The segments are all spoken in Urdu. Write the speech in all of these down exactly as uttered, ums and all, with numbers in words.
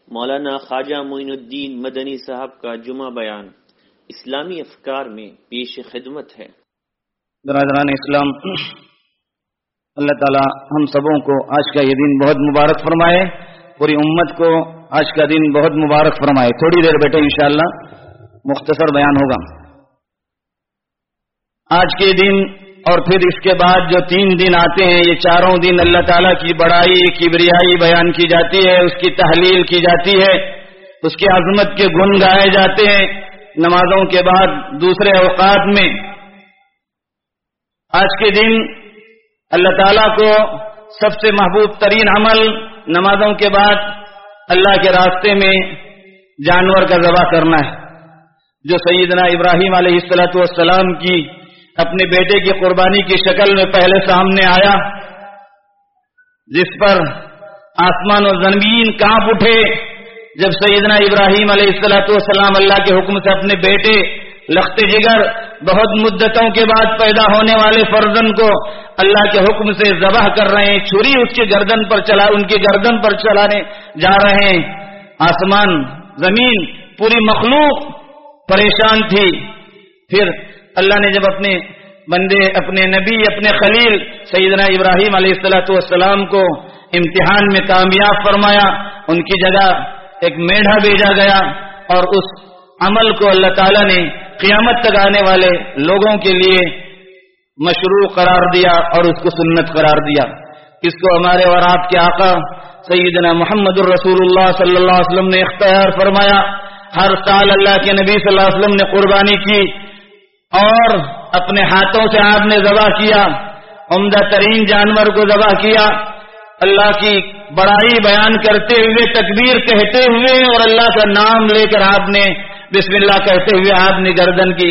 مولانا خواجہ معین الدین مدنی صاحب کا جمعہ بیان اسلامی افکار میں پیش خدمت ہے۔ برادران اسلام، اللہ تعالی ہم سبوں کو آج کا یہ دن بہت مبارک فرمائے، پوری امت کو آج کا دن بہت مبارک فرمائے۔ تھوڑی دیر بیٹھے انشاءاللہ مختصر بیان ہوگا۔ آج کے دن اور پھر اس کے بعد جو تین دن آتے ہیں، یہ چاروں دن اللہ تعالیٰ کی بڑائی کبریائی بیان کی جاتی ہے، اس کی تحلیل کی جاتی ہے، اس کی عظمت کے گن گائے جاتے ہیں نمازوں کے بعد دوسرے اوقات میں۔ آج کے دن اللہ تعالیٰ کو سب سے محبوب ترین عمل نمازوں کے بعد اللہ کے راستے میں جانور کا ذبح کرنا ہے، جو سیدنا ابراہیم علیہ الصلوۃ والسلام کی اپنے بیٹے کی قربانی کی شکل میں پہلے سامنے آیا، جس پر آسمان و زمین کانپ اٹھے جب سیدنا ابراہیم علیہ الصلوۃ والسلام اللہ کے حکم سے اپنے بیٹے لخت جگر بہت مدتوں کے بعد پیدا ہونے والے فرزند کو اللہ کے حکم سے ذبح کر رہے ہیں، چھری اس کی گردن پر چلا ان کی گردن پر چلانے جا رہے ہیں۔ آسمان زمین پوری مخلوق پریشان تھی۔ پھر اللہ نے جب اپنے بندے اپنے نبی اپنے خلیل سیدنا ابراہیم علیہ الصلوۃ والسلام کو امتحان میں کامیاب فرمایا، ان کی جگہ ایک میڑھا بھیجا گیا اور اس عمل کو اللہ تعالیٰ نے قیامت تک آنے والے لوگوں کے لیے مشروع قرار دیا اور اس کو سنت قرار دیا۔ اس کو ہمارے اور آپ کے آقا سیدنا محمد الرسول اللہ صلی اللہ علیہ وسلم نے اختیار فرمایا۔ ہر سال اللہ کے نبی صلی اللہ علیہ وسلم نے قربانی کی اور اپنے ہاتھوں سے آپ نے ذبح کیا، عمدہ ترین جانور کو ذبح کیا، اللہ کی بڑائی بیان کرتے ہوئے تکبیر کہتے ہوئے اور اللہ کا نام لے کر آپ نے بسم اللہ کہتے ہوئے آپ نے گردن کی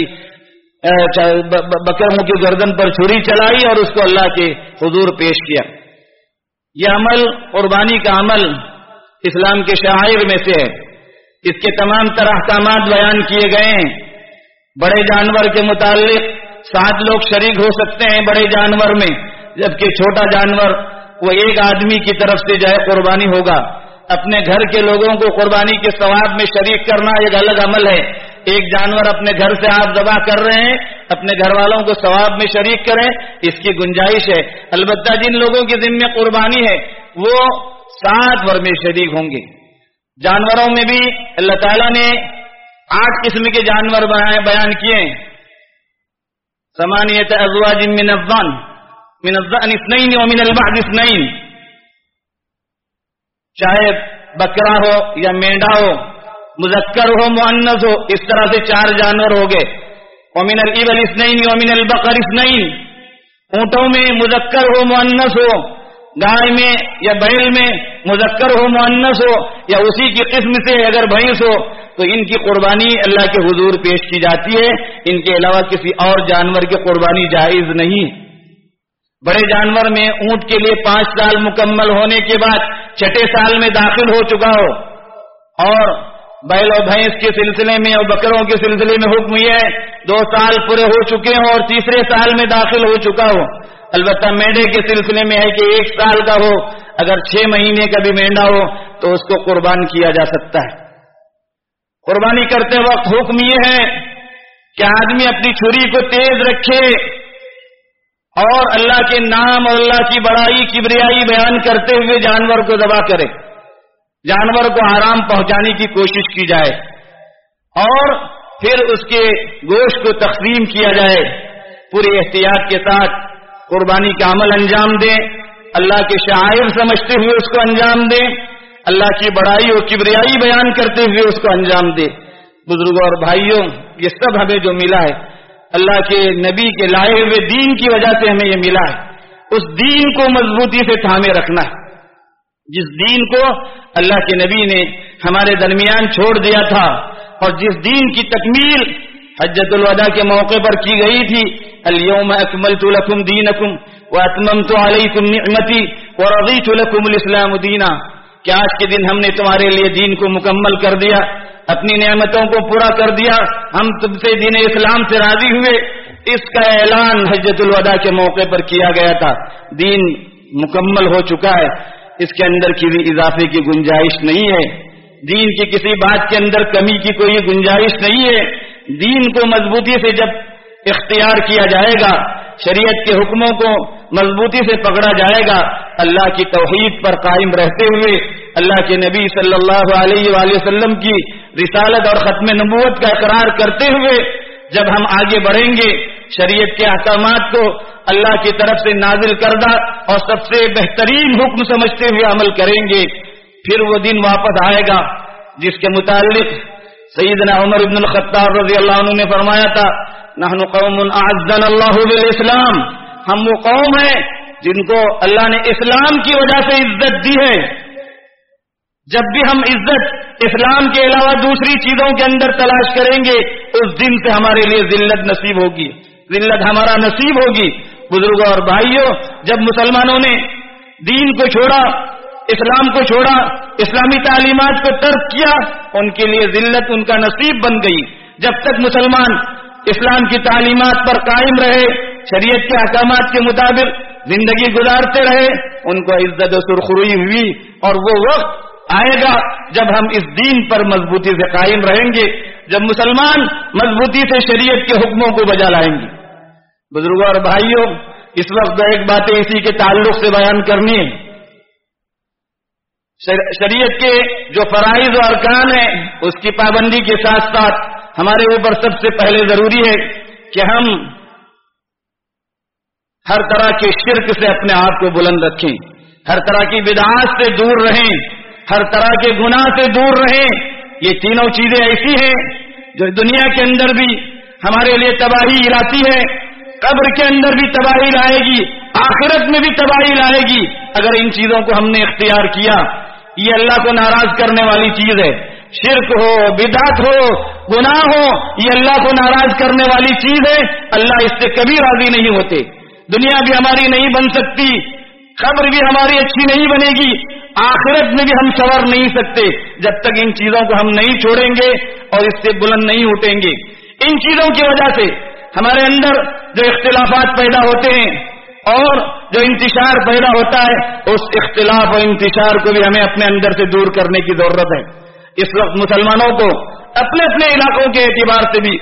بکروں کی گردن پر چھری چلائی اور اس کو اللہ کے حضور پیش کیا۔ یہ عمل قربانی کا عمل اسلام کے شعائر میں سے ہے، اس کے تمام طرح احکامات بیان کیے گئے ہیں۔ بڑے جانور کے متعلق سات لوگ شریک ہو سکتے ہیں بڑے جانور میں، جبکہ چھوٹا جانور وہ ایک آدمی کی طرف سے جو ہے قربانی ہوگا۔ اپنے گھر کے لوگوں کو قربانی کے ثواب میں شریک کرنا ایک الگ عمل ہے۔ ایک جانور اپنے گھر سے آپ ذبح کر رہے ہیں، اپنے گھر والوں کو ثواب میں شریک کریں، اس کی گنجائش ہے۔ البتہ جن لوگوں کے ذمہ قربانی ہے وہ سات ور میں شریک ہوں گے۔ جانوروں میں بھی اللہ تعالیٰ نے آٹھ قسم کے جانور بیان کیے ہیں۔ ثمانیۃ ازواج من الضأن من الضأن اثنین ومن البعض اثنین، چاہے بکرا ہو یا مینڈا ہو، مذکر ہو مؤنث ہو، اس طرح سے چار جانور ہو گئے۔ ومن الابل اثنین ومن البقر اثنین، اونٹوں میں مذکر ہو مؤنث ہو، گائے میں یا بیل میں مذکر ہو مؤنث ہو یا اسی کی قسم سے اگر بھینس ہو تو ان کی قربانی اللہ کے حضور پیش کی جاتی ہے۔ ان کے علاوہ کسی اور جانور کی قربانی جائز نہیں۔ بڑے جانور میں اونٹ کے لیے پانچ سال مکمل ہونے کے بعد چھٹے سال میں داخل ہو چکا ہو، اور بیل و بھینس کے سلسلے میں اور بکروں کے سلسلے میں حکم یہ ہے دو سال پورے ہو چکے ہوں اور تیسرے سال میں داخل ہو چکا ہو۔ البتہ مینڈے کے سلسلے میں ہے کہ ایک سال کا ہو، اگر چھ مہینے کا بھی مینڈا ہو تو اس کو قربان کیا جا سکتا ہے۔ قربانی کرتے وقت حکم یہ ہے کہ آدمی اپنی چھری کو تیز رکھے اور اللہ کے نام اور اللہ کی بڑائی کبریائی بیان کرتے ہوئے جانور کو ذبح کرے، جانور کو آرام پہنچانے کی کوشش کی جائے اور پھر اس کے گوشت کو تقسیم کیا جائے۔ پوری احتیاط کے ساتھ قربانی کا عمل انجام دیں، اللہ کے شعائر سمجھتے ہوئے اس کو انجام دیں، اللہ کی بڑائی اور کبریائی بیان کرتے ہوئے اس کو انجام دے۔ بزرگوں اور بھائیوں، یہ سب ہمیں جو ملا ہے اللہ کے نبی کے لائے ہوئے دین کی وجہ سے ہمیں یہ ملا ہے۔ اس دین کو مضبوطی سے تھامے رکھنا ہے، جس دین کو اللہ کے نبی نے ہمارے درمیان چھوڑ دیا تھا اور جس دین کی تکمیل حجۃ الوداع کے موقع پر کی گئی تھی۔ الیوم اکملت لکم دینکم واتممت علیکم نعمتی ورضیت لکم الاسلام دینا، کہ آج کے دن ہم نے تمہارے لیے دین کو مکمل کر دیا، اپنی نعمتوں کو پورا کر دیا، ہم تم سے دین اسلام سے راضی ہوئے۔ اس کا اعلان حجۃ الوداع کے موقع پر کیا گیا تھا۔ دین مکمل ہو چکا ہے، اس کے اندر کی بھی اضافے کی گنجائش نہیں ہے۔ دین کی کسی بات کے اندر کمی کی کوئی گنجائش نہیں ہے. دین کو مضبوطی سے جب اختیار کیا جائے گا, شریعت کے حکموں کو مضبوطی سے پکڑا جائے گا, اللہ کی توحید پر قائم رہتے ہوئے اللہ کے نبی صلی اللہ علیہ وآلہ وسلم کی رسالت اور ختم نبوت کا اقرار کرتے ہوئے جب ہم آگے بڑھیں گے, شریعت کے احکامات کو اللہ کی طرف سے نازل کردہ اور سب سے بہترین حکم سمجھتے ہوئے عمل کریں گے, پھر وہ دن واپس آئے گا جس کے متعلق سیدنا عمر بن الخطاب رضی اللہ عنہ نے فرمایا تھا, نحن قوم اعزنا اللہ بالاسلام, ہم وہ قوم ہیں جن کو اللہ نے اسلام کی وجہ سے عزت دی ہے. جب بھی ہم عزت اسلام کے علاوہ دوسری چیزوں کے اندر تلاش کریں گے, اس دن سے ہمارے لیے ذلت نصیب ہوگی, ذلت ہمارا نصیب ہوگی. بزرگوں اور بھائیوں, جب مسلمانوں نے دین کو چھوڑا, اسلام کو چھوڑا, اسلامی تعلیمات کو ترک کیا, ان کے لیے ذلت ان کا نصیب بن گئی. جب تک مسلمان اسلام کی تعلیمات پر قائم رہے, شریعت کے احکامات کے مطابق زندگی گزارتے رہے, ان کو عزت و سرخروئی ہوئی. اور وہ وقت آئے گا جب ہم اس دین پر مضبوطی سے قائم رہیں گے, جب مسلمان مضبوطی سے شریعت کے حکموں کو بجا لائیں گے. بزرگوں اور بھائیوں, اس وقت ایک باتیں اسی کے تعلق سے بیان کرنی ہے. شریعت کے جو فرائض و ارکان ہیں اس کی پابندی کے ساتھ ساتھ ہمارے اوپر سب سے پہلے ضروری ہے کہ ہم ہر طرح کے شرک سے اپنے آپ کو بلند رکھیں, ہر طرح کی بدعات سے دور رہیں, ہر طرح کے گناہ سے دور رہیں. یہ تینوں چیزیں ایسی ہیں جو دنیا کے اندر بھی ہمارے لیے تباہی لاتی ہے, قبر کے اندر بھی تباہی لائے گی, آخرت میں بھی تباہی لائے گی اگر ان چیزوں کو ہم نے اختیار کیا. یہ اللہ کو ناراض کرنے والی چیز ہے. شرک ہو, بدعت ہو, گناہ ہو, یہ اللہ کو ناراض کرنے والی چیز ہے. اللہ اس سے کبھی راضی نہیں ہوتے. دنیا بھی ہماری نہیں بن سکتی, قبر بھی ہماری اچھی نہیں بنے گی, آخرت میں بھی ہم سنور نہیں سکتے جب تک ان چیزوں کو ہم نہیں چھوڑیں گے اور اس سے بلند نہیں اٹھیں گے. ان چیزوں کی وجہ سے ہمارے اندر جو اختلافات پیدا ہوتے ہیں اور جو انتشار پیدا ہوتا ہے, اس اختلاف اور انتشار کو بھی ہمیں اپنے اندر سے دور کرنے کی ضرورت ہے. اس وقت مسلمانوں کو اپنے اپنے علاقوں کے اعتبار سے بھی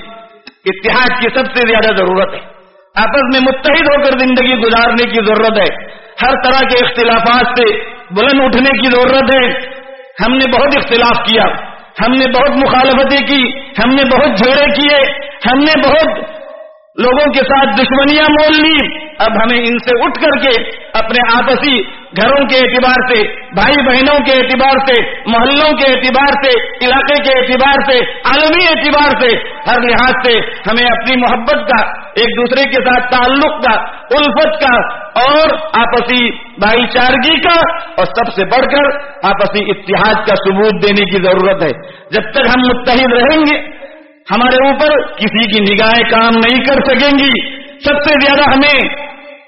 اتحاد کی سب سے زیادہ ضرورت ہے. آپس میں متحد ہو کر زندگی گزارنے کی ضرورت ہے. ہر طرح کے اختلافات سے بلند اٹھنے کی ضرورت ہے. ہم نے بہت اختلاف کیا, ہم نے بہت مخالفتیں کی, ہم نے بہت جھگڑے کیے, ہم نے بہت لوگوں کے ساتھ دشمنیاں مول لی. اب ہمیں ان سے اٹھ کر کے اپنے آپسی گھروں کے اعتبار سے, بھائی بہنوں کے اعتبار سے, محلوں کے اعتبار سے, علاقے کے اعتبار سے, عالمی اعتبار سے, ہر لحاظ سے ہمیں اپنی محبت کا, ایک دوسرے کے ساتھ تعلق کا, الفت کا اور آپسی بھائی چارگی کا اور سب سے بڑھ کر آپسی اتحاد کا ثبوت دینے کی ضرورت ہے. جب تک ہم متحد رہیں گے ہمارے اوپر کسی کی نگاہیں کام نہیں کر سکیں گی. سب سے زیادہ ہمیں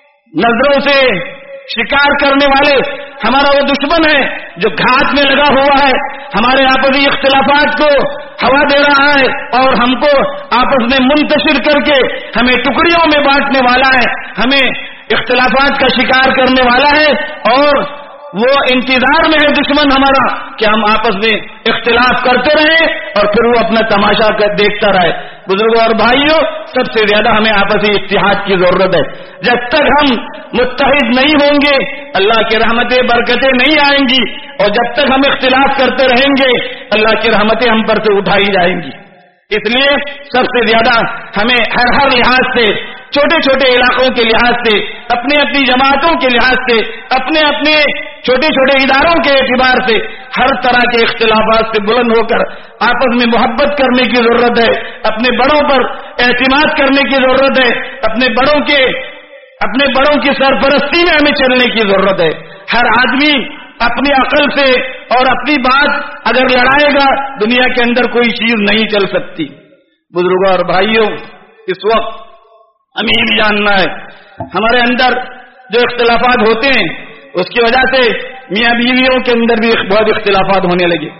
نظروں سے شکار کرنے والے ہمارا وہ دشمن ہے جو گھات میں لگا ہوا ہے, ہمارے آپسی اختلافات کو ہوا دے رہا ہے اور ہم کو آپس میں منتشر کر کے ہمیں ٹکڑیوں میں بانٹنے والا ہے, ہمیں اختلافات کا شکار کرنے والا ہے. اور وہ انتظار میں ہے دشمن ہمارا کہ ہم آپس میں اختلاف کرتے رہیں اور پھر وہ اپنا تماشا دیکھتا رہے. بزرگوں اور بھائیوں, سب سے زیادہ ہمیں آپسی اتحاد کی ضرورت ہے. جب تک ہم متحد نہیں ہوں گے اللہ کی رحمتیں برکتیں نہیں آئیں گی, اور جب تک ہم اختلاف کرتے رہیں گے اللہ کی رحمتیں ہم پر سے اٹھائی جائیں گی. اس لیے سب سے زیادہ ہمیں ہر ہر لحاظ سے, چھوٹے چھوٹے علاقوں کے لحاظ سے, اپنے اپنی جماعتوں کے لحاظ سے, اپنے اپنے چھوٹے چھوٹے اداروں کے اعتبار سے ہر طرح کے اختلافات سے بلند ہو کر آپس میں محبت کرنے کی ضرورت ہے. اپنے بڑوں پر اعتماد کرنے کی ضرورت ہے. اپنے بڑوں کے اپنے بڑوں کی سرپرستی میں ہمیں چلنے کی ضرورت ہے. ہر آدمی اپنی عقل سے اور اپنی بات اگر لڑائے گا دنیا کے اندر کوئی چیز نہیں چل سکتی. بزرگوں اور بھائیوں, اس وقت ہمیں یہ بھی جاننا ہے ہمارے اندر جو اختلافات ہوتے ہیں اس کی وجہ سے میاں بیویوں کے اندر بھی بہت اختلافات ہونے لگے.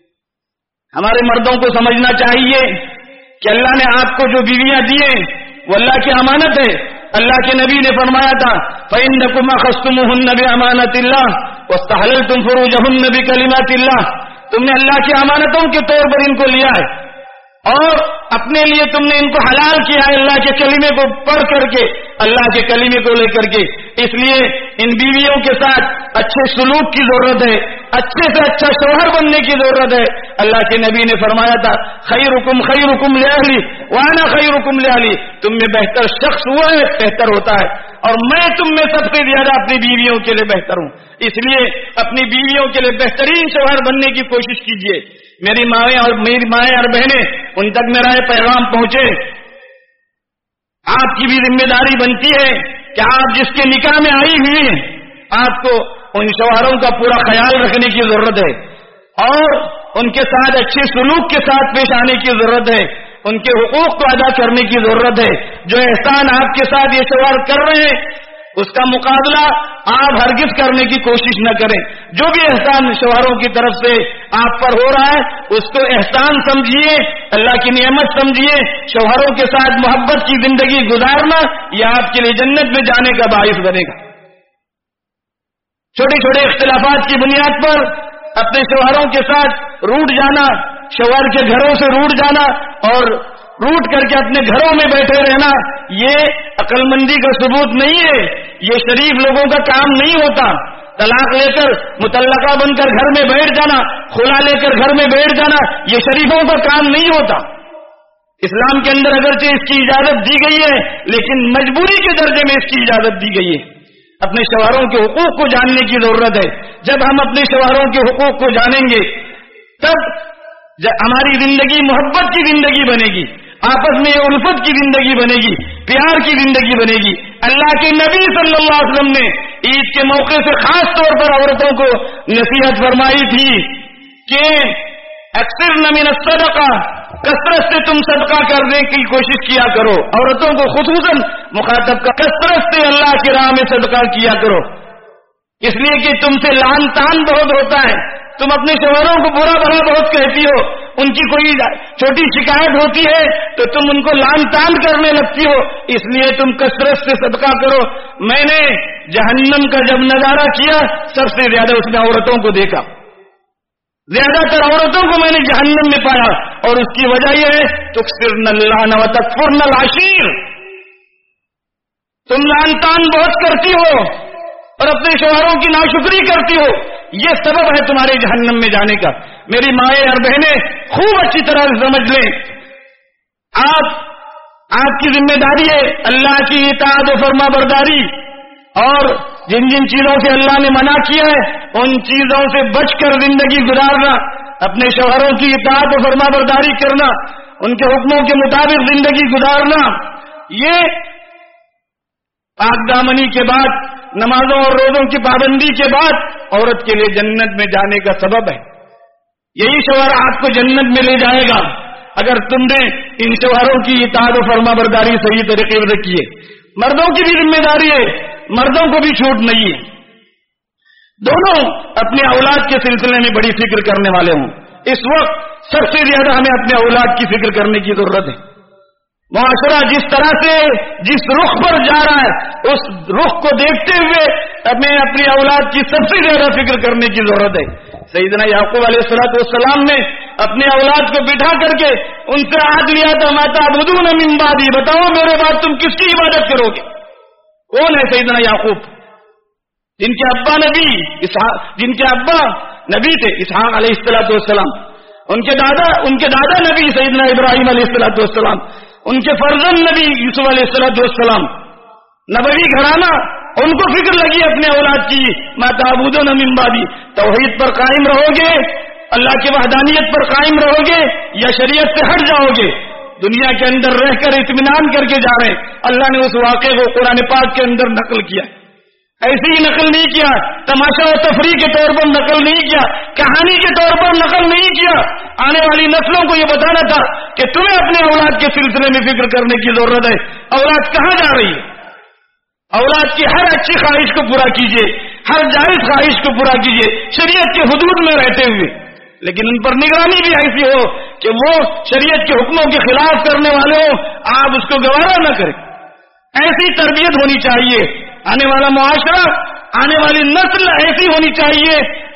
ہمارے مردوں کو سمجھنا چاہیے کہ اللہ نے آپ کو جو بیویاں دی ہیں وہ اللہ کی امانت ہے. اللہ کے نبی نے فرمایا تھا فَإِنَّكُمْ أَخَذْتُمُوهُنَّ بِأَمَانَةِ اللَّهِ وَاسْتَحْلَلْتُمْ فُرُوجَهُنَّ بِكَلِمَاتِ اللَّهِ. تم نے اللہ کی امانتوں کے طور پر ان کو لیا ہے اور اپنے لیے تم نے ان کو حلال کیا ہے اللہ کے کلمے کو پڑھ کر کے، اللہ کے کلمے کو لے کر کے. اس لیے ان بیویوں کے ساتھ اچھے سلوک کی ضرورت ہے، اچھے سے اچھا شوہر بننے کی ضرورت ہے. اللہ کے نبی نے فرمایا تھا خیرکم خیرکم لأہلی وانا خیرکم لأہلی، تم میں بہتر شخص وہ ہے بہتر ہوتا ہے اور میں تم میں سب سے زیادہ اپنی بیویوں کے لیے بہتر ہوں. اس لیے اپنی بیویوں کے لیے بہترین شوہر بننے کی کوشش کیجیے. میری مائیں اور میری مائیں اور بہنیں، ان تک میرا یہ پیغام پہنچے. آپ کی بھی ذمہ داری بنتی ہے کہ آپ جس کے نکاح میں آئی ہوئی ہیں آپ کو ان شوہروں کا پورا خیال رکھنے کی ضرورت ہے اور ان کے ساتھ اچھے سلوک کے ساتھ پیش آنے کی ضرورت ہے، ان کے حقوق کو ادا کرنے کی ضرورت ہے. جو احسان آپ کے ساتھ یہ شوہر کر رہے ہیں اس کا مقابلہ آپ ہرگز کرنے کی کوشش نہ کریں. جو بھی احسان شوہروں کی طرف سے آپ پر ہو رہا ہے اس کو احسان سمجھیے، اللہ کی نعمت سمجھیے. شوہروں کے ساتھ محبت کی زندگی گزارنا یہ آپ کے لیے جنت میں جانے کا باعث بنے گا. چھوٹے چھوٹے اختلافات کی بنیاد پر اپنے شوہروں کے ساتھ روٹ جانا، شوہر کے گھروں سے روٹ جانا اور روٹ کر کے اپنے گھروں میں بیٹھے رہنا، یہ عقل مندی کا ثبوت نہیں ہے. یہ شریف لوگوں کا کام نہیں ہوتا. طلاق لے کر مطلقہ بن کر گھر میں بیٹھ جانا، خلا لے کر گھر میں بیٹھ جانا، یہ شریفوں کا کام نہیں ہوتا. اسلام کے اندر اگرچہ اس کی اجازت دی گئی ہے لیکن مجبوری کے درجے میں اس کی اجازت دی گئی ہے. اپنے شوہروں کے حقوق کو جاننے کی ضرورت ہے. جب ہم اپنے شوہروں کے حقوق کو جانیں گے تب ہماری زندگی محبت کی زندگی بنے گی، آپس میں الفت کی زندگی بنے گی، پیار کی زندگی بنے گی. اللہ کے نبی صلی اللہ علیہ وسلم نے عید کے موقع سے خاص طور پر عورتوں کو نصیحت فرمائی تھی کہ اکثر من الصدقہ، کثرت سے تم صدقہ کرنے کی کوشش کیا کرو. عورتوں کو خصوصاً مخاطب کا کثرت سے اللہ کی راہ میں صدقہ کیا کرو، اس لیے کہ تم سے لعن تان بہت ہوتا ہے. تم اپنے شوہروں کو برا بھلا بہت کہتی ہو، ان کی کوئی چھوٹی شکایت ہوتی ہے تو تم ان کو لعن تان کرنے لگتی ہو، اس لیے تم کثرت سے صدقہ کرو. میں نے جہنم کا جب نظارہ کیا سب سے زیادہ اس میں عورتوں کو دیکھا، زیادہ تر عورتوں کو میں نے جہنم میں پایا اور اس کی وجہ یہ ہے تکثرن اللعن وتکفرن العشیر، تم لعن تان بہت کرتی ہو اور اپنے شوہروں کی ناشکری کرتی ہو، یہ سبب ہے تمہارے جہنم میں جانے کا. میری مائیں اور بہنیں خوب اچھی طرح سمجھ لیں، آپ آپ کی ذمہ داری ہے اللہ کی اطاعت و فرما برداری اور جن جن چیزوں سے اللہ نے منع کیا ہے ان چیزوں سے بچ کر زندگی گزارنا، اپنے شوہروں کی اطاعت و فرما برداری کرنا، ان کے حکموں کے مطابق زندگی گزارنا، یہ پاک دامنی کے بعد، نمازوں اور روزوں کی پابندی کے بعد عورت کے لیے جنت میں جانے کا سبب ہے. یہی شوہر آپ کو جنت میں لے جائے گا اگر تم نے ان شوہروں کی اطاعت و فرما برداری صحیح طریقے سے کی ہے. مردوں کی بھی ذمہ داری ہے، مردوں کو بھی چھوٹ نہیں ہے. دونوں اپنے اولاد کے سلسلے میں بڑی فکر کرنے والے ہوں. اس وقت سب سے زیادہ ہمیں اپنے اولاد کی فکر کرنے کی ضرورت ہے. معاشرہ جس طرح سے جس رخ پر جا رہا ہے اس رخ کو دیکھتے ہوئے ہمیں اپنی اولاد کی سب سے زیادہ فکر کرنے کی ضرورت ہے. سیدنا یعقوب علیہ الصلوۃ والسلام نے اپنے اولاد کو بٹھا کر کے ان سے عہد لیا تھا ما تعبدون من بعدی، بتاؤ میرے بعد تم کس کی عبادت کرو گے؟ کون ہے سیدنا یعقوب؟ جن کے ابا نبی اسحاق جن کے ابا نبی تھے اسحاق علیہ الصلوۃ والسلام، ان کے دادا ان کے دادا نبی سیدنا ابراہیم علیہ الصلوۃ والسلام، ان کے فرزند نبی یوسف علیہ الصلوۃ والسلام، نبوی گھرانہ. ان کو فکر لگی اپنے اولاد کی ما تعبدون من بعدی. توحید پر قائم رہو گے، اللہ کی وحدانیت پر قائم رہو گے یا شریعت سے ہٹ جاؤ گے؟ دنیا کے اندر رہ کر اطمینان کر کے جا رہے ہیں. اللہ نے اس واقعے کو قرآن پاک کے اندر نقل کیا، ایسے ہی نقل نہیں کیا، تماشا و تفریح کے طور پر نقل نہیں کیا، کہانی کے طور پر نقل نہیں کیا. آنے والی نسلوں کو یہ بتانا تھا کہ تمہیں اپنے اولاد کے سلسلے میں فکر کرنے کی ضرورت ہے. اولاد کہاں جا رہی ہے؟ اولاد کی ہر اچھی خواہش کو پورا کیجیے، ہر جائز خواہش کو پورا کیجیے شریعت کے حدود میں رہتے ہوئے، لیکن ان پر نگرانی بھی ایسی ہو کہ وہ شریعت کے حکموں کے خلاف کرنے والے ہوں، آپ اس کو گوارا نہ کریں. ایسی تربیت ہونی چاہیے. آنے والا معاشرہ، آنے والی نسل ایسی ہونی چاہیے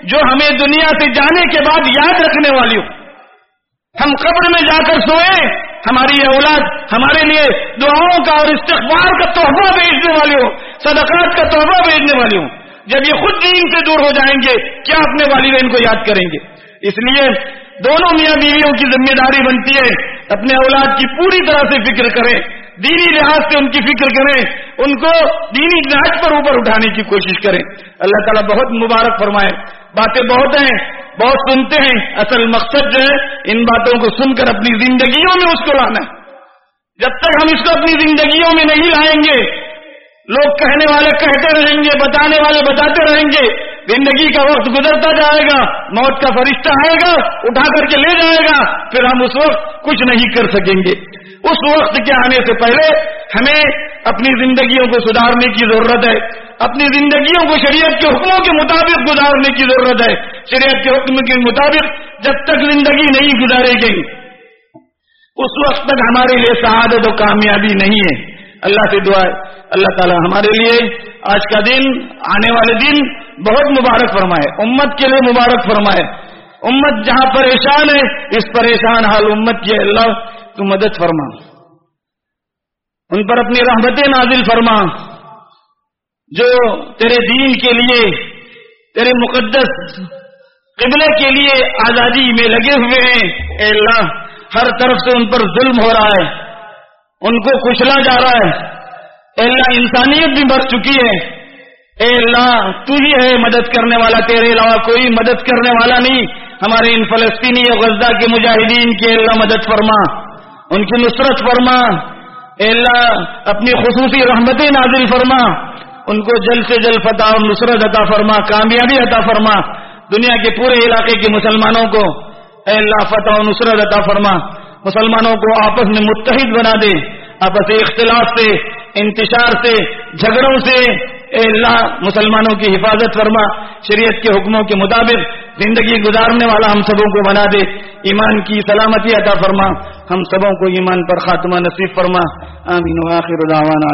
جو ہمیں دنیا سے جانے کے بعد یاد رکھنے والی ہو. ہم قبر میں جا کر سوئے, ہماری یہ اولاد ہمارے لیے دعاؤں کا اور استغفار کا تحفہ بھیجنے والی ہو, صدقات کا تحفہ بھیجنے والی ہو. جب یہ خود دین سے دور ہو جائیں گے کیا اپنے والدین کو یاد کریں گے؟ اس لیے دونوں میاں بیویوں کی ذمہ داری بنتی ہے اپنے اولاد کی پوری طرح سے فکر کریں, دینی لحاظ سے ان کی فکر کریں, ان کو دینی نہج پر اوپر اٹھانے کی کوشش کریں. اللہ تعالیٰ بہت مبارک فرمائے. باتیں بہت ہیں, بہت سنتے ہیں, اصل مقصد جو ہے ان باتوں کو سن کر اپنی زندگیوں میں اس کو لانا ہے. جب تک ہم اس کو اپنی زندگیوں میں نہیں لائیں گے, لوگ کہنے والے کہتے رہیں گے, بتانے والے بتاتے رہیں گے, زندگی کا وقت گزرتا جائے گا, موت کا فرشتہ آئے گا, اٹھا کر کے لے جائے گا, پھر ہم اس وقت کچھ نہیں کر سکیں گے. اس وقت کے آنے سے پہلے ہمیں اپنی زندگیوں کو سدھارنے کی ضرورت ہے, اپنی زندگیوں کو شریعت کے حکموں کے مطابق گزارنے کی ضرورت ہے. شریعت کے حکم کے مطابق جب تک زندگی نہیں گزارے گی اس وقت تک ہمارے لیے سعادت و کامیابی نہیں ہے. اللہ سے دعا ہے اللہ تعالی ہمارے لیے آج کا دن, آنے والے دن بہت مبارک فرمائے, امت کے لیے مبارک فرمائے. امت جہاں پریشان ہے اس پریشان حال امت کی اللہ تو مدد فرما, ان پر اپنی رحمتیں نازل فرما. جو تیرے دین کے لیے, تیرے مقدس قبلے کے لیے آزادی میں لگے ہوئے ہیں, اے اللہ ہر طرف سے ان پر ظلم ہو رہا ہے, ان کو کچلا جا رہا ہے. اے اللہ انسانیت بھی مر چکی ہے. اے اللہ تو ہی ہے مدد کرنے والا, تیرے علاوہ کوئی مدد کرنے والا نہیں. ہمارے ان فلسطینی اور غزہ کے مجاہدین کی اللہ مدد فرما, ان کی نصرت فرما. اے اللہ اپنی خصوصی رحمتیں نازل فرما, ان کو جلد سے جلد فتح اور نصرت عطا فرما, کامیابی عطا فرما. دنیا کے پورے علاقے کے مسلمانوں کو اے اللہ فتح و نصرت عطا فرما. مسلمانوں کو آپس میں متحد بنا دے, آپس اختلاف سے, انتشار سے, جھگڑوں سے اے اللہ مسلمانوں کی حفاظت فرما. شریعت کے حکموں کے مطابق زندگی گزارنے والا ہم سبوں کو بنا دے. ایمان کی سلامتی عطا فرما, ہم سبوں کو ایمان پر خاتمہ نصیب فرما. آمین و آخر دعوانا